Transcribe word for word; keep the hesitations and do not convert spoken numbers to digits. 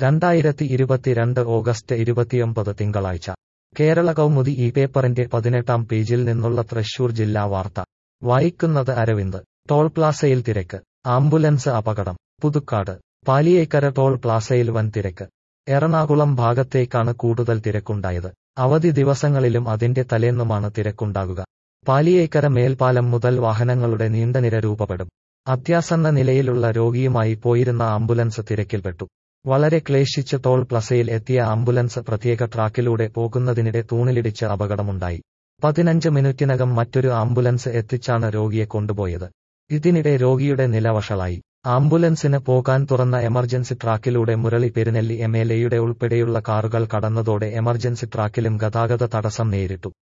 രണ്ടായിരത്തി ഇരുപത്തിരണ്ട് ഓഗസ്റ്റ് ഇരുപത്തിയൊമ്പത് തിങ്കളാഴ്ച കേരള കൗമുദി ഈ പേപ്പറിന്റെ പതിനെട്ടാം പേജിൽ നിന്നുള്ള തൃശൂർ ജില്ലാ വാർത്ത വായിക്കുന്നത് അരവിന്ദ്. ടോൾ പ്ലാസയിൽ തിരക്ക്, ആംബുലൻസ് അപകടം. പുതുക്കാട് പാലിയേക്കര ടോൾ പ്ലാസയിൽ വൻ തിരക്ക്. എറണാകുളം ഭാഗത്തേക്കാണ് കൂടുതൽ തിരക്കുണ്ടായത്. അവധി ദിവസങ്ങളിലും അതിന്റെ തലേന്നുമാണ് തിരക്കുണ്ടാകുക. പാലിയേക്കര മേൽപ്പാലം മുതൽ വാഹനങ്ങളുടെ നീണ്ട നിര രൂപപ്പെടും. അത്യാസന്ന നിലയിലുള്ള രോഗിയുമായി പോയിരുന്ന ആംബുലൻസ് തിരക്കിൽപ്പെട്ടു. വളരെ ക്ലേശിച്ച് ടോൾ പ്ലാസയിൽ എത്തിയ ആംബുലൻസ് പ്രത്യേക ട്രാക്കിലൂടെ പോകുന്നതിനിടെ തൂണിലിടിച്ച് അപകടമുണ്ടായി. പതിനഞ്ച് മിനിറ്റിനകം മറ്റൊരു ആംബുലൻസ് എത്തിച്ചാണ് രോഗിയെ കൊണ്ടുപോയത്. ഇതിനിടെ രോഗിയുടെ നില വഷളായി. ആംബുലൻസിന് പോകാൻ തുറന്ന എമർജൻസി ട്രാക്കിലൂടെ മുരളി പെരുന്നെല്ലി എം എൽ എയുടെ ഉൾപ്പെടെയുള്ള കാറുകൾ കടന്നതോടെ എമർജൻസി ട്രാക്കിലും ഗതാഗത തടസ്സം നേരിട്ടു.